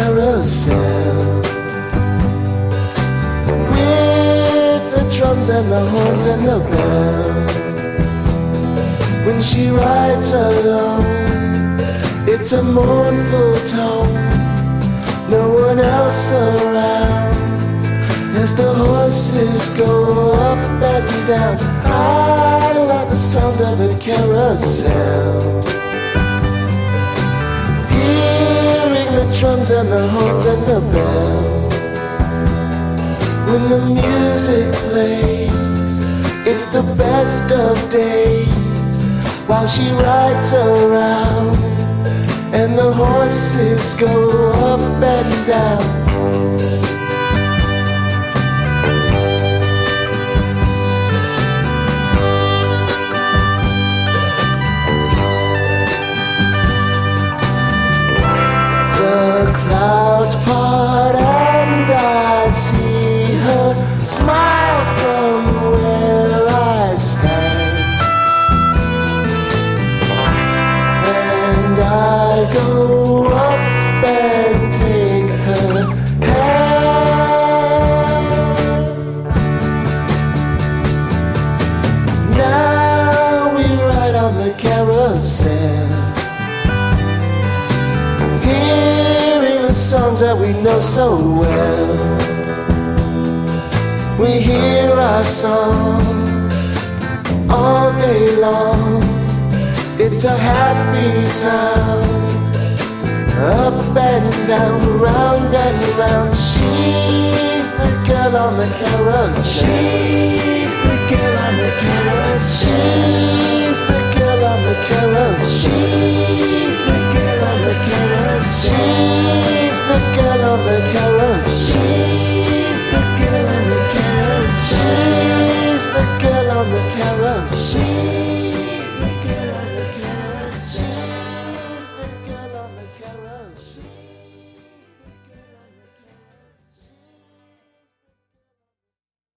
carousel, with the drums and the horns and the bells. When she rides alone, it's a mournful tone, no one else around. As the horses go up and down, I like the sound of the carousel, hearing the drums and the horns and the bells. When the music plays, it's the best of days, while she rides around and the horses go up and down. Clouds part and I see her smile from where I stand, and I go up and take her hand. Now we ride on the carousel, songs that we know so well. We hear our songs all day long. It's a happy sound, up and down, round and round. She's the girl on the carousel. She's the girl on the carousel. She's the girl on the carousel. She's the girl on the carousel. She's the girl on the